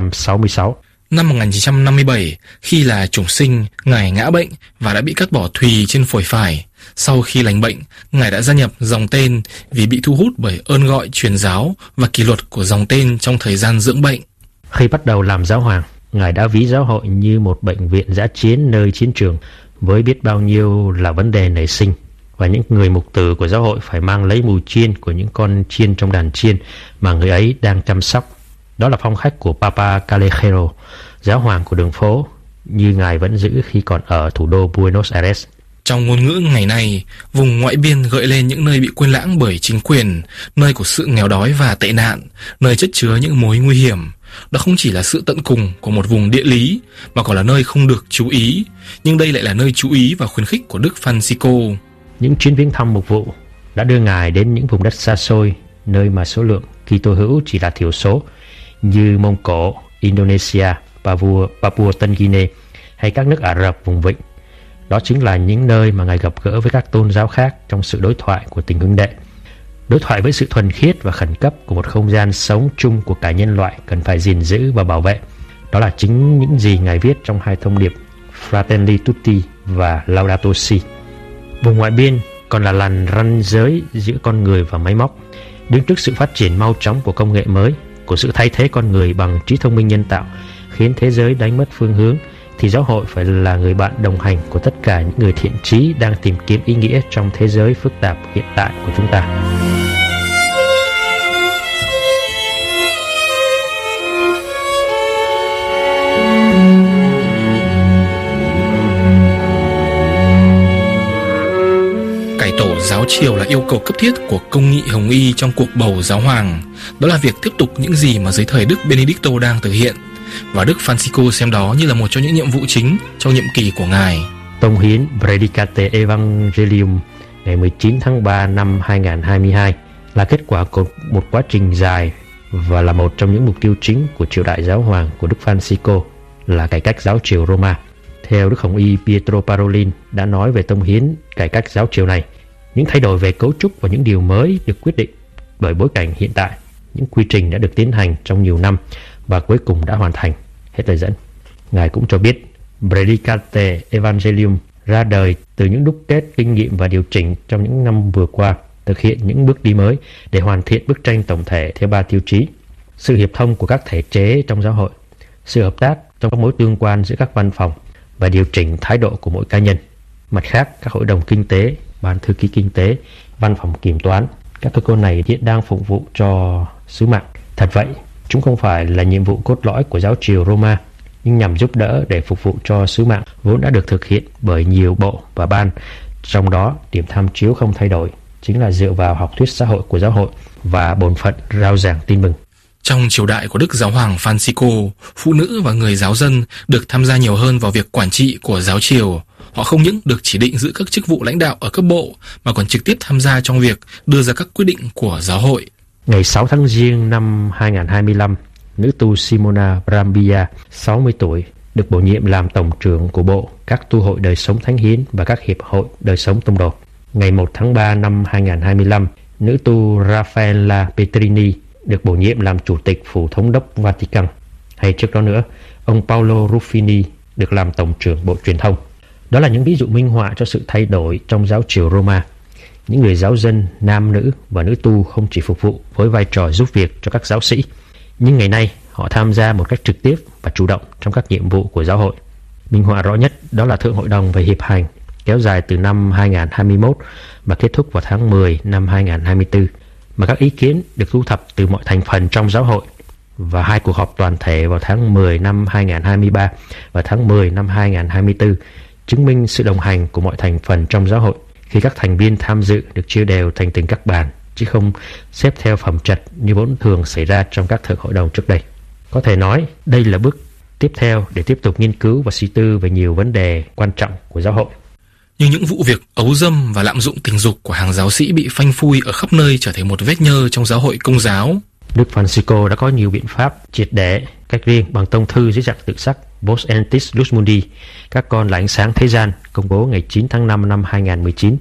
266. Năm 1957, khi là chủng sinh, Ngài ngã bệnh và đã bị cắt bỏ thùy trên phổi phải. Sau khi lành bệnh, Ngài đã gia nhập dòng tên vì bị thu hút bởi ơn gọi truyền giáo và kỷ luật của dòng tên trong thời gian dưỡng bệnh. Khi bắt đầu làm giáo hoàng, Ngài đã ví giáo hội như một bệnh viện dã chiến nơi chiến trường, với biết bao nhiêu là vấn đề nảy sinh, và những người mục tử của giáo hội phải mang lấy mùi chiên của những con chiên trong đàn chiên mà người ấy đang chăm sóc. Đó là phong cách của Papa Callejeiro, giáo hoàng của đường phố, như Ngài vẫn giữ khi còn ở thủ đô Buenos Aires. Trong ngôn ngữ ngày nay, vùng ngoại biên gợi lên những nơi bị quên lãng bởi chính quyền, nơi của sự nghèo đói và tệ nạn, nơi chất chứa những mối nguy hiểm. Đó không chỉ là sự tận cùng của một vùng địa lý, mà còn là nơi không được chú ý. Nhưng đây lại là nơi chú ý và khuyến khích của Đức Francisco. Những chuyến viếng thăm mục vụ đã đưa Ngài đến những vùng đất xa xôi, nơi mà số lượng Kitô hữu chỉ là thiểu số, như Mông Cổ, Indonesia, Papua Tân Guinea hay các nước Ả Rập vùng vịnh. Đó chính là những nơi mà Ngài gặp gỡ với các tôn giáo khác trong sự đối thoại của tình huynh đệ. Đối thoại với sự thuần khiết và khẩn cấp của một không gian sống chung của cả nhân loại cần phải gìn giữ và bảo vệ. Đó là chính những gì Ngài viết trong hai thông điệp Fratelli Tutti và Laudato Si. Vùng ngoại biên còn là làn ranh giới giữa con người và máy móc. Đứng trước sự phát triển mau chóng của công nghệ mới, của sự thay thế con người bằng trí thông minh nhân tạo, khiến thế giới đánh mất phương hướng, thì giáo hội phải là người bạn đồng hành của tất cả những người thiện chí đang tìm kiếm ý nghĩa trong thế giới phức tạp hiện tại của chúng ta. Cải tổ giáo triều là yêu cầu cấp thiết của công nghị Hồng Y trong cuộc bầu giáo hoàng. Đó là việc tiếp tục những gì mà dưới thời Đức Benedicto đang thực hiện, và Đức Francisco xem đó như là một trong những nhiệm vụ chính trong nhiệm kỳ của Ngài. Tông hiến Predicate Evangelium ngày 19 tháng 3 năm 2022 là kết quả của một quá trình dài và là một trong những mục tiêu chính của triều đại giáo hoàng của Đức Francisco là cải cách giáo triều Roma. Theo Đức Hồng Y Pietro Parolin đã nói về tông hiến cải cách giáo triều này, những thay đổi về cấu trúc và những điều mới được quyết định bởi bối cảnh hiện tại, những quy trình đã được tiến hành trong nhiều năm và cuối cùng đã hoàn thành. Hết lời dẫn. Ngài cũng cho biết Predicate Evangelium ra đời từ những đúc kết kinh nghiệm và điều chỉnh trong những năm vừa qua, thực hiện những bước đi mới để hoàn thiện bức tranh tổng thể theo 3 tiêu chí: sự hiệp thông của các thể chế trong giáo hội, sự hợp tác trong các mối tương quan giữa các văn phòng và điều chỉnh thái độ của mỗi cá nhân. Mặt khác, các hội đồng kinh tế, ban thư ký kinh tế, văn phòng kiểm toán, các cơ quan này hiện đang phục vụ cho sứ mạng. Thật vậy, chúng không phải là nhiệm vụ cốt lõi của giáo triều Roma, nhưng nhằm giúp đỡ để phục vụ cho sứ mạng vốn đã được thực hiện bởi nhiều bộ và ban. Trong đó, điểm tham chiếu không thay đổi, chính là dựa vào học thuyết xã hội của giáo hội và bổn phận rao giảng tin mừng. Trong triều đại của Đức Giáo hoàng Francisco, phụ nữ và người giáo dân được tham gia nhiều hơn vào việc quản trị của giáo triều. Họ không những được chỉ định giữ các chức vụ lãnh đạo ở cấp bộ, mà còn trực tiếp tham gia trong việc đưa ra các quyết định của giáo hội. Ngày 6 tháng Giêng năm 2025, nữ tu Simona Brambilla, 60 tuổi, được bổ nhiệm làm tổng trưởng của Bộ, các tu hội đời sống thánh hiến và các hiệp hội đời sống tông đồ. Ngày 1 tháng 3 năm 2025, nữ tu Raffaella Petrini được bổ nhiệm làm chủ tịch phủ thống đốc Vatican. Hay trước đó nữa, ông Paolo Ruffini được làm tổng trưởng Bộ Truyền thông. Đó là những ví dụ minh họa cho sự thay đổi trong giáo triều Roma. Những người giáo dân, nam nữ và nữ tu không chỉ phục vụ với vai trò giúp việc cho các giáo sĩ, nhưng ngày nay họ tham gia một cách trực tiếp và chủ động trong các nhiệm vụ của giáo hội. Minh họa rõ nhất đó là Thượng Hội đồng về Hiệp hành, kéo dài từ năm 2021 và kết thúc vào tháng 10 năm 2024, mà các ý kiến được thu thập từ mọi thành phần trong giáo hội, và 2 cuộc họp toàn thể vào tháng 10 năm 2023 và tháng 10 năm 2024 chứng minh sự đồng hành của mọi thành phần trong giáo hội, khi các thành viên tham dự được chia đều thành từng các bàn, chứ không xếp theo phẩm trật như vốn thường xảy ra trong các thượng hội đồng trước đây. Có thể nói đây là bước tiếp theo để tiếp tục nghiên cứu và suy tư về nhiều vấn đề quan trọng của giáo hội. Nhưng những vụ việc ấu dâm và lạm dụng tình dục của hàng giáo sĩ bị phanh phui ở khắp nơi trở thành một vết nhơ trong giáo hội Công giáo. Đức Francisco đã có nhiều biện pháp triệt để, cách riêng bằng tông thư dưới dạng tự sắc Vos Entis Lux Mundi, các con là ánh sáng thế gian, công bố ngày 9 tháng 5 năm 2019.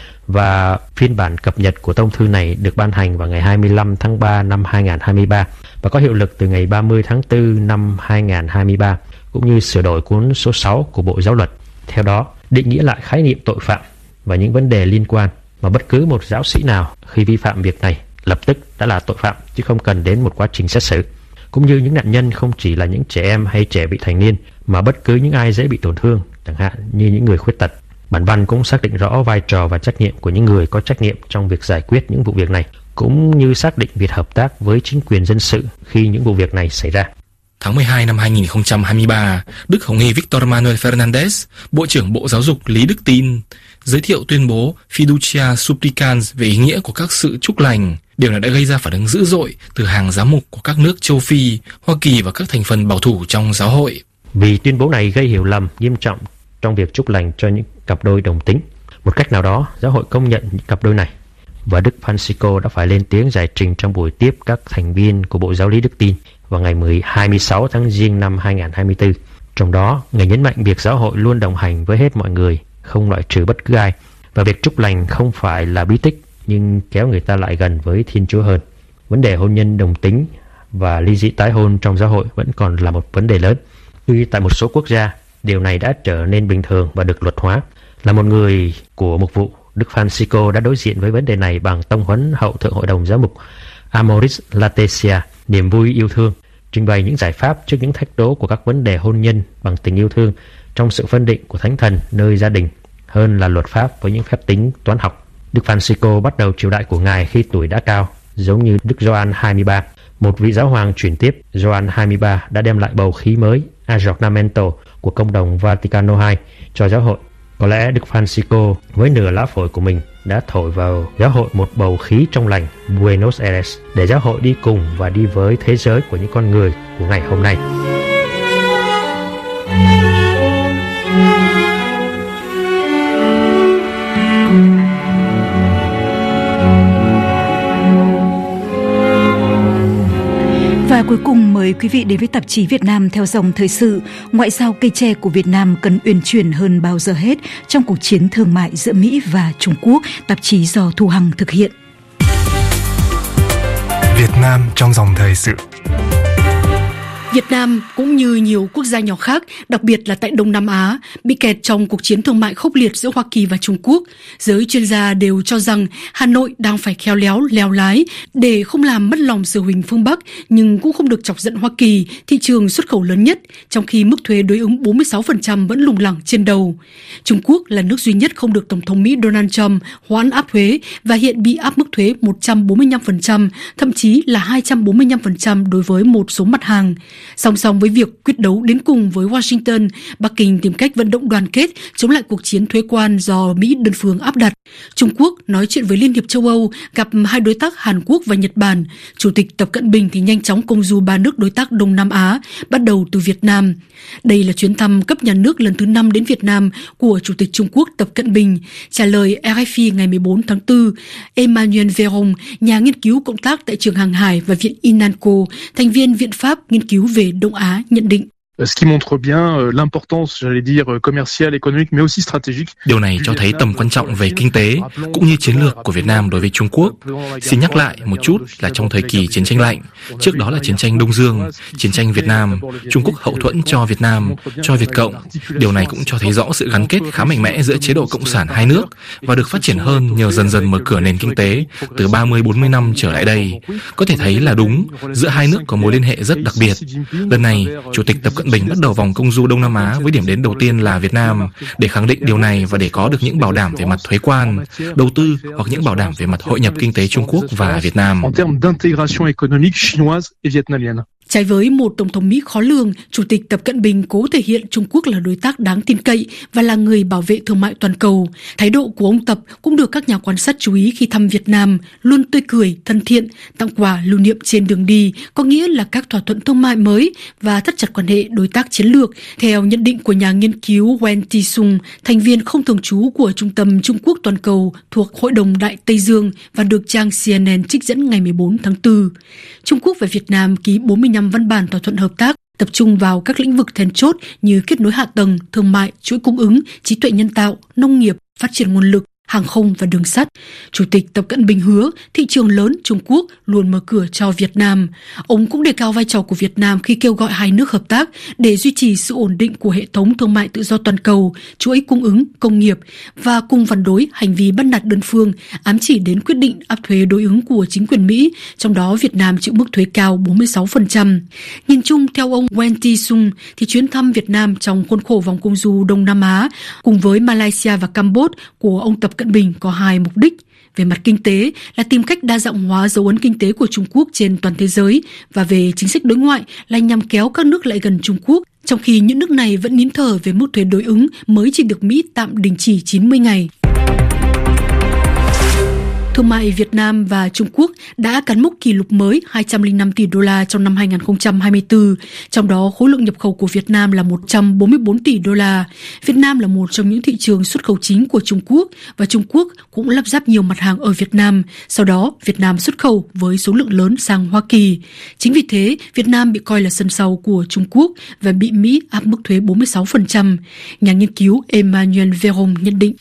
Và phiên bản cập nhật của tông thư này được ban hành vào ngày 25 tháng 3 năm 2023 và có hiệu lực từ ngày 30 tháng 4 năm 2023, cũng như sửa đổi cuốn số 6 của Bộ Giáo luật. Theo đó, định nghĩa lại khái niệm tội phạm và những vấn đề liên quan, mà bất cứ một giáo sĩ nào khi vi phạm việc này lập tức đã là tội phạm chứ không cần đến một quá trình xét xử. Cũng như những nạn nhân không chỉ là những trẻ em hay trẻ vị thành niên, mà bất cứ những ai dễ bị tổn thương, chẳng hạn như những người khuyết tật. Bản văn cũng xác định rõ vai trò và trách nhiệm của những người có trách nhiệm trong việc giải quyết những vụ việc này, cũng như xác định việc hợp tác với chính quyền dân sự khi những vụ việc này xảy ra. Tháng 12 năm 2023, Đức Hồng y Victor Manuel Fernandez, Bộ trưởng Bộ Giáo dục Lý Đức Tin, giới thiệu tuyên bố Fiducia Supplicans về ý nghĩa của các sự chúc lành. Điều này đã gây ra phản ứng dữ dội từ hàng giám mục của các nước châu Phi, Hoa Kỳ và các thành phần bảo thủ trong giáo hội. Vì tuyên bố này gây hiểu lầm nghiêm trọng trong việc chúc lành cho những cặp đôi đồng tính. Một cách nào đó, giáo hội công nhận những cặp đôi này. Và Đức Francisco đã phải lên tiếng giải trình trong buổi tiếp các thành viên của Bộ Giáo lý Đức Tin vào ngày 26 tháng Giêng năm 2024. Trong đó, Ngài nhấn mạnh việc giáo hội luôn đồng hành với hết mọi người, không loại trừ bất cứ ai. Và việc chúc lành không phải là bí tích, nhưng kéo người ta lại gần với Thiên Chúa hơn. Vấn đề hôn nhân đồng tính và ly dị tái hôn trong giáo hội vẫn còn là một vấn đề lớn. Tuy tại một số quốc gia, điều này đã trở nên bình thường và được luật hóa. Là một người của mục vụ, Đức Francisco đã đối diện với vấn đề này bằng tông huấn hậu thượng hội đồng giám mục Amoris Laetitia, niềm vui yêu thương, trình bày những giải pháp trước những thách đố của các vấn đề hôn nhân bằng tình yêu thương trong sự phân định của Thánh Thần nơi gia đình hơn là luật pháp với những phép tính toán học. Đức Francisco bắt đầu triều đại của Ngài khi tuổi đã cao, giống như Đức Gioan 23. Một vị giáo hoàng chuyển tiếp, Gioan 23, đã đem lại bầu khí mới, aggiornamento của công đồng Vaticano II cho giáo hội. Có lẽ Đức Francisco với nửa lá phổi của mình đã thổi vào giáo hội một bầu khí trong lành, Buenos Aires, để giáo hội đi cùng và đi với thế giới của những con người của ngày hôm nay. Và cuối cùng mời quý vị đến với tạp chí Việt Nam theo dòng thời sự. Ngoại giao cây tre của Việt Nam cần uyển chuyển hơn bao giờ hết trong cuộc chiến thương mại giữa Mỹ và Trung Quốc, tạp chí do Thu Hằng thực hiện. Việt Nam trong dòng thời sự. Việt Nam cũng như nhiều quốc gia nhỏ khác, đặc biệt là tại Đông Nam Á, bị kẹt trong cuộc chiến thương mại khốc liệt giữa Hoa Kỳ và Trung Quốc. Giới chuyên gia đều cho rằng Hà Nội đang phải khéo léo lèo lái để không làm mất lòng sở huỳnh phương Bắc, nhưng cũng không được chọc giận Hoa Kỳ, thị trường xuất khẩu lớn nhất, trong khi mức thuế đối ứng 46% vẫn lủng lẳng trên đầu. Trung Quốc là nước duy nhất không được Tổng thống Mỹ Donald Trump hoãn áp thuế và hiện bị áp mức thuế 145%, thậm chí là 245% đối với một số mặt hàng. Song song với việc quyết đấu đến cùng với Washington, Bắc Kinh tìm cách vận động đoàn kết chống lại cuộc chiến thuế quan do Mỹ đơn phương áp đặt. Trung Quốc nói chuyện với Liên hiệp châu Âu, gặp hai đối tác Hàn Quốc và Nhật Bản. Chủ tịch Tập Cận Bình thì nhanh chóng công du ba nước đối tác Đông Nam Á, bắt đầu từ Việt Nam. Đây là chuyến thăm cấp nhà nước lần thứ 5 đến Việt Nam của Chủ tịch Trung Quốc Tập Cận Bình. Trả lời RFI ngày 14 tháng 4, Emmanuel Véron, nhà nghiên cứu cộng tác tại trường Hàng hải và Viện Inanco, thành viên Viện Pháp nghiên cứu về Đông Á, nhận định. Điều này cho thấy tầm quan trọng về kinh tế cũng như chiến lược của Việt Nam đối với Trung Quốc. Xin nhắc lại một chút là trong thời kỳ chiến tranh lạnh, trước đó là chiến tranh Đông Dương, chiến tranh Việt Nam, Trung Quốc hậu thuẫn cho Việt Nam, cho Việt Cộng. Điều này cũng cho thấy rõ sự gắn kết khá mạnh mẽ giữa chế độ cộng sản hai nước và được phát triển hơn nhờ dần dần mở cửa nền kinh tế từ 30-40 năm trở lại đây. Có thể thấy là đúng, giữa hai nước có mối liên hệ rất đặc biệt. Lần này, Chủ tịch Tập Cận Bình bắt đầu vòng công du Đông Nam Á với điểm đến đầu tiên là Việt Nam để khẳng định điều này và để có được những bảo đảm về mặt thuế quan, đầu tư hoặc những bảo đảm về mặt hội nhập kinh tế Trung Quốc và Việt Nam. Trái với một Tổng thống Mỹ khó lường, Chủ tịch Tập Cận Bình cố thể hiện Trung Quốc là đối tác đáng tin cậy và là người bảo vệ thương mại toàn cầu. Thái độ của ông Tập cũng được các nhà quan sát chú ý khi thăm Việt Nam, luôn tươi cười, thân thiện, tặng quà lưu niệm trên đường đi, có nghĩa là các thỏa thuận thương mại mới và thắt chặt quan hệ đối tác chiến lược, theo nhận định của nhà nghiên cứu Wen Tisung, thành viên không thường trú của Trung tâm Trung Quốc toàn cầu thuộc Hội đồng Đại Tây Dương và được trang CNN trích dẫn ngày 14 tháng 4. Trung Quốc và Việt Nam ký 45 văn bản thỏa thuận hợp tác tập trung vào các lĩnh vực then chốt như kết nối hạ tầng, thương mại, chuỗi cung ứng, trí tuệ nhân tạo, nông nghiệp, phát triển nguồn lực, hàng không và đường sắt. Chủ tịch Tập Cận Bình hứa thị trường lớn Trung Quốc luôn mở cửa cho Việt Nam. Ông cũng đề cao vai trò của Việt Nam khi kêu gọi hai nước hợp tác để duy trì sự ổn định của hệ thống thương mại tự do toàn cầu, chuỗi cung ứng, công nghiệp và cùng phản đối hành vi bắt nạt đơn phương, ám chỉ đến quyết định áp thuế đối ứng của chính quyền Mỹ, trong đó Việt Nam chịu mức thuế cao 46%. Nhìn chung, theo ông Wen Tisung, thì chuyến thăm Việt Nam trong khuôn khổ vòng công du Đông Nam Á cùng với Malaysia và Campuchia của ông Tập Cận Bình có hai mục đích. Về mặt kinh tế là tìm cách đa dạng hóa dấu ấn kinh tế của Trung Quốc trên toàn thế giới, và về chính sách đối ngoại là nhằm kéo các nước lại gần Trung Quốc, trong khi những nước này vẫn nín thở về mức thuế đối ứng mới chỉ được Mỹ tạm đình chỉ 90 ngày. Thương mại Việt Nam và Trung Quốc đã cán mốc kỷ lục mới 205 tỷ đô la trong năm 2024, trong đó khối lượng nhập khẩu của Việt Nam là 144 tỷ đô la. Việt Nam là một trong những thị trường xuất khẩu chính của Trung Quốc và Trung Quốc cũng lắp ráp nhiều mặt hàng ở Việt Nam. Sau đó, Việt Nam xuất khẩu với số lượng lớn sang Hoa Kỳ. Chính vì thế, Việt Nam bị coi là sân sau của Trung Quốc và bị Mỹ áp mức thuế 46%. Nhà nghiên cứu Emmanuel Véron nhận định.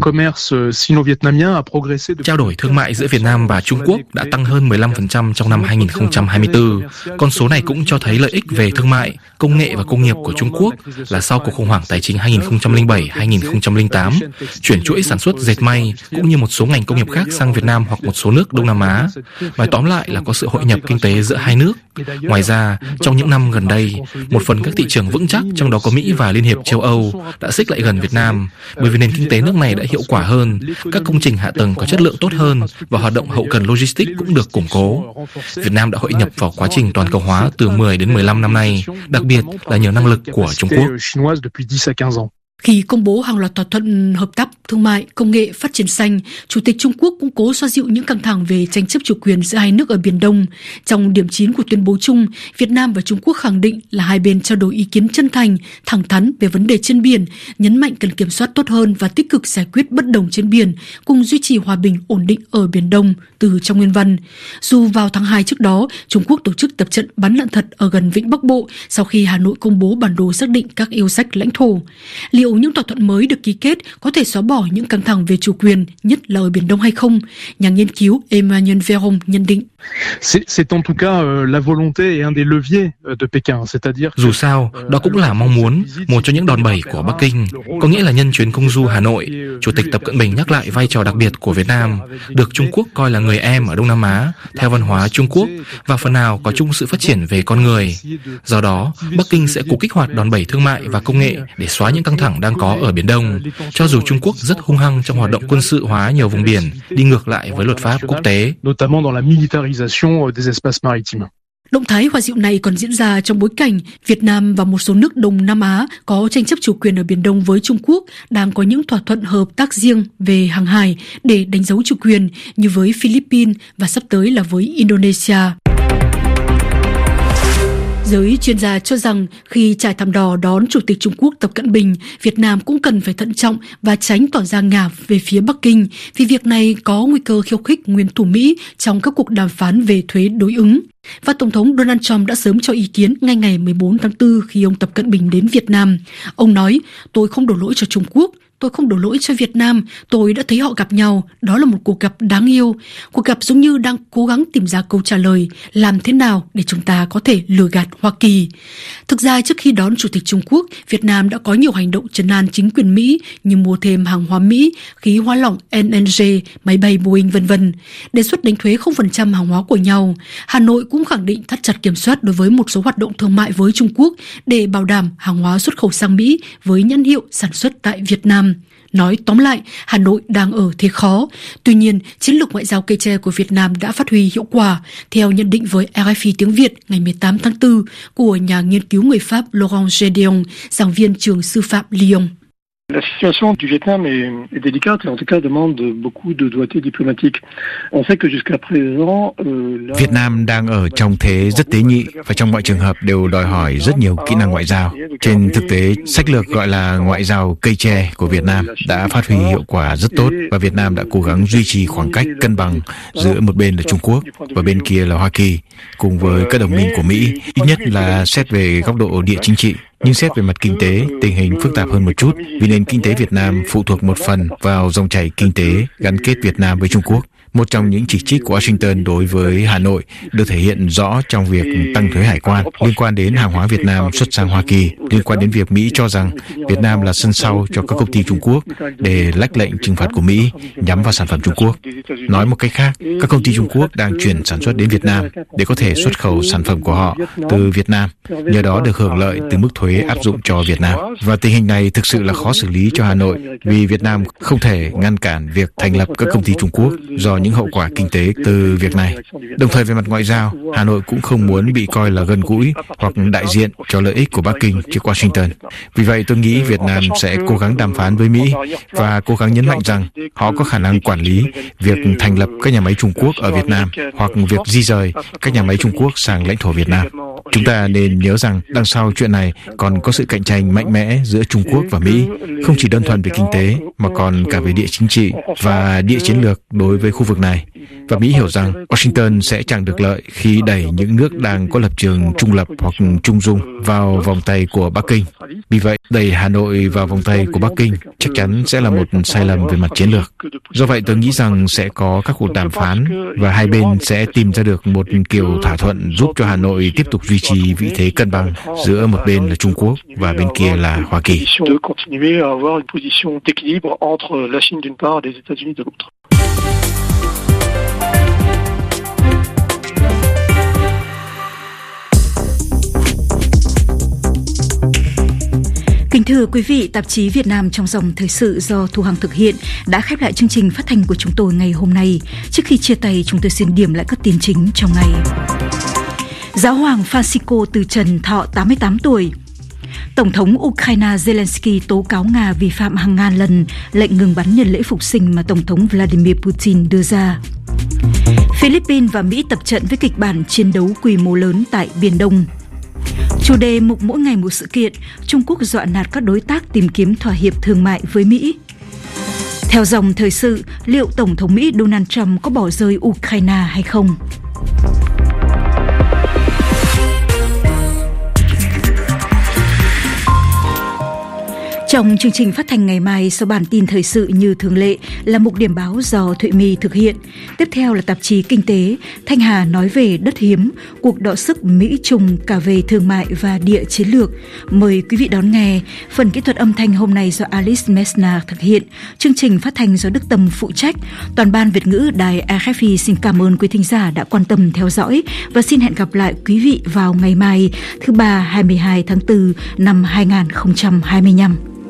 Trao đổi thương mại giữa Việt Nam và Trung Quốc đã tăng hơn 15% trong năm 2024. Con số này cũng cho thấy lợi ích về thương mại, công nghệ và công nghiệp của Trung Quốc là sau cuộc khủng hoảng tài chính 2007-2008, chuyển chuỗi sản xuất dệt may cũng như một số ngành công nghiệp khác sang Việt Nam hoặc một số nước Đông Nam Á. Nói tóm lại là có sự hội nhập kinh tế giữa hai nước. Ngoài ra, trong những năm gần đây, một phần các thị trường vững chắc, trong đó có Mỹ và Liên hiệp châu Âu, đã xích lại gần Việt Nam, bởi vì nền kinh tế nước này đã hiệu quả hơn, các công trình hạ tầng có chất lượng tốt hơn và hoạt động hậu cần logistics cũng được củng cố. Việt Nam đã hội nhập vào quá trình toàn cầu hóa từ 10 đến 15 năm nay, đặc biệt là nhờ năng lực của Trung Quốc. Khi công bố hàng loạt thỏa thuận hợp tác thương mại, công nghệ, phát triển xanh, Chủ tịch Trung Quốc cũng cố xoa dịu những căng thẳng về tranh chấp chủ quyền giữa hai nước ở Biển Đông. Trong điểm 9 của tuyên bố chung, Việt Nam và Trung Quốc khẳng định là hai bên trao đổi ý kiến chân thành, thẳng thắn về vấn đề trên biển, nhấn mạnh cần kiểm soát tốt hơn và tích cực giải quyết bất đồng trên biển, cùng duy trì hòa bình ổn định ở Biển Đông từ trong nguyên văn. Dù vào tháng 2 trước đó, Trung Quốc tổ chức tập trận bắn đạn thật ở gần Vịnh Bắc Bộ sau khi Hà Nội công bố bản đồ xác định các yêu sách lãnh thổ. Liệu những thỏa thuận mới được ký kết có thể xóa bỏ những căng thẳng về chủ quyền, nhất là ở Biển Đông hay không? Nhà nghiên cứu Emmanuel Véron nhận định. Dù sao, đó cũng là mong muốn, một trong những đòn bẩy của Bắc Kinh. Có nghĩa là nhân chuyến công du Hà Nội, Chủ tịch Tập Cận Bình nhắc lại vai trò đặc biệt của Việt Nam, được Trung Quốc coi là người em ở Đông Nam Á, theo văn hóa Trung Quốc, và phần nào có chung sự phát triển về con người. Do đó, Bắc Kinh sẽ cố kích hoạt đòn bẩy thương mại và công nghệ để xóa những căng thẳng đang có ở Biển Đông, cho dù Trung Quốc rất hung hăng trong hoạt động quân sự hóa nhiều vùng biển, đi ngược lại với luật pháp quốc tế. Động thái hòa dịu này còn diễn ra trong bối cảnh Việt Nam và một số nước Đông Nam Á có tranh chấp chủ quyền ở Biển Đông với Trung Quốc đang có những thỏa thuận hợp tác riêng về hàng hải để đánh dấu chủ quyền, như với Philippines và sắp tới là với Indonesia. Giới chuyên gia cho rằng khi trải thảm đỏ đón Chủ tịch Trung Quốc Tập Cận Bình, Việt Nam cũng cần phải thận trọng và tránh tỏ ra ngả về phía Bắc Kinh, vì việc này có nguy cơ khiêu khích nguyên thủ Mỹ trong các cuộc đàm phán về thuế đối ứng. Và Tổng thống Donald Trump đã sớm cho ý kiến ngay ngày 14 tháng 4 khi ông Tập Cận Bình đến Việt Nam. Ông nói, tôi không đổ lỗi cho Trung Quốc, tôi không đổ lỗi cho Việt Nam, tôi đã thấy họ gặp nhau, đó là một cuộc gặp đáng yêu. Cuộc gặp giống như đang cố gắng tìm ra câu trả lời, làm thế nào để chúng ta có thể lừa gạt Hoa Kỳ. Thực ra trước khi đón Chủ tịch Trung Quốc, Việt Nam đã có nhiều hành động trấn an chính quyền Mỹ như mua thêm hàng hóa Mỹ, khí hóa lỏng LNG, máy bay Boeing v.v. Đề xuất đánh thuế 0% hàng hóa của nhau. Hà Nội cũng khẳng định thắt chặt kiểm soát đối với một số hoạt động thương mại với Trung Quốc để bảo đảm hàng hóa xuất khẩu sang Mỹ với nhãn hiệu sản xuất tại Việt Nam. Nói tóm lại, Hà Nội đang ở thế khó. Tuy nhiên, chiến lược ngoại giao cây tre của Việt Nam đã phát huy hiệu quả, theo nhận định với RFI tiếng Việt ngày 18 tháng 4 của nhà nghiên cứu người Pháp Laurent Gédéon, giảng viên trường sư phạm Lyon. La situation du Vietnam est délicate et en tout cas demande beaucoup de doigté diplomatique. On sait que jusqu'à présent Việt Nam đang ở trong thế rất tế nhị và trong mọi trường hợp đều đòi hỏi rất nhiều kỹ năng ngoại giao. Trên thực tế, sách lược gọi là ngoại giao cây tre của Việt Nam đã phát huy hiệu quả rất tốt và Việt Nam đã cố gắng duy trì khoảng cách cân bằng giữa một bên là Trung Quốc và bên kia là Hoa Kỳ cùng với các đồng minh của Mỹ, ít nhất là xét về góc độ địa chính trị. Nhưng xét về mặt kinh tế, tình hình phức tạp hơn một chút vì nền kinh tế Việt Nam phụ thuộc một phần vào dòng chảy kinh tế gắn kết Việt Nam với Trung Quốc. Một trong những chỉ trích của Washington đối với Hà Nội được thể hiện rõ trong việc tăng thuế hải quan liên quan đến hàng hóa Việt Nam xuất sang Hoa Kỳ, liên quan đến việc Mỹ cho rằng Việt Nam là sân sau cho các công ty Trung Quốc để lách lệnh trừng phạt của Mỹ nhắm vào sản phẩm Trung Quốc. Nói một cách khác, các công ty Trung Quốc đang chuyển sản xuất đến Việt Nam để có thể xuất khẩu sản phẩm của họ từ Việt Nam, nhờ đó được hưởng lợi từ mức thuế áp dụng cho Việt Nam. Và tình hình này thực sự là khó xử lý cho Hà Nội vì Việt Nam không thể ngăn cản việc thành lập các công ty Trung Quốc do những hậu quả kinh tế từ việc này. Đồng thời về mặt ngoại giao, Hà Nội cũng không muốn bị coi là gần gũi hoặc đại diện cho lợi ích của Bắc Kinh trước Washington. Vì vậy tôi nghĩ Việt Nam sẽ cố gắng đàm phán với Mỹ và cố gắng nhấn mạnh rằng họ có khả năng quản lý việc thành lập các nhà máy Trung Quốc ở Việt Nam hoặc việc di rời các nhà máy Trung Quốc sang lãnh thổ Việt Nam. Chúng ta nên nhớ rằng đằng sau chuyện này còn có sự cạnh tranh mạnh mẽ giữa Trung Quốc và Mỹ, không chỉ đơn thuần về kinh tế mà còn cả về địa chính trị và địa chiến lược đối với khu vực này. Và Mỹ hiểu rằng Washington sẽ chẳng được lợi khi đẩy những nước đang có lập trường trung lập hoặc trung dung vào vòng tay của Bắc Kinh. Vì vậy, đẩy Hà Nội vào vòng tay của Bắc Kinh chắc chắn sẽ là một sai lầm về mặt chiến lược. Do vậy, tôi nghĩ rằng sẽ có các cuộc đàm phán và hai bên sẽ tìm ra được một kiểu thỏa thuận giúp cho Hà Nội tiếp tục duy trì vị thế cân bằng giữa một bên là Trung Quốc và bên kia là Hoa Kỳ. Kính thưa quý vị, tạp chí Việt Nam trong dòng thời sự do Thu Hằng thực hiện đã khép lại chương trình phát thanh của chúng tôi ngày hôm nay. Trước khi chia tay, chúng tôi xin điểm lại các tin chính trong ngày. Giáo hoàng Francisco từ trần thọ 88 tuổi. Tổng thống Ukraine Zelensky tố cáo Nga vi phạm hàng ngàn lần lệnh ngừng bắn nhân lễ phục sinh mà Tổng thống Vladimir Putin đưa ra. Philippines và Mỹ tập trận với kịch bản chiến đấu quy mô lớn tại Biển Đông. Chủ đề mục mỗi ngày một sự kiện, Trung Quốc dọa nạt các đối tác tìm kiếm thỏa hiệp thương mại với Mỹ. Theo dòng thời sự, liệu Tổng thống Mỹ Donald Trump có bỏ rơi Ukraine hay không? Trong chương trình phát thanh ngày mai, sau bản tin thời sự như thường lệ là mục điểm báo do Thụy My thực hiện. Tiếp theo là tạp chí Kinh tế, Thanh Hà nói về đất hiếm, cuộc đọ sức Mỹ-Trung cả về thương mại và địa chiến lược. Mời quý vị đón nghe. Phần kỹ thuật âm thanh hôm nay do Alice Messna thực hiện. Chương trình phát thanh do Đức Tâm phụ trách. Toàn ban Việt ngữ Đài RFI xin cảm ơn quý thính giả đã quan tâm theo dõi và xin hẹn gặp lại quý vị vào ngày mai, thứ Ba 22 tháng 4 năm 2025.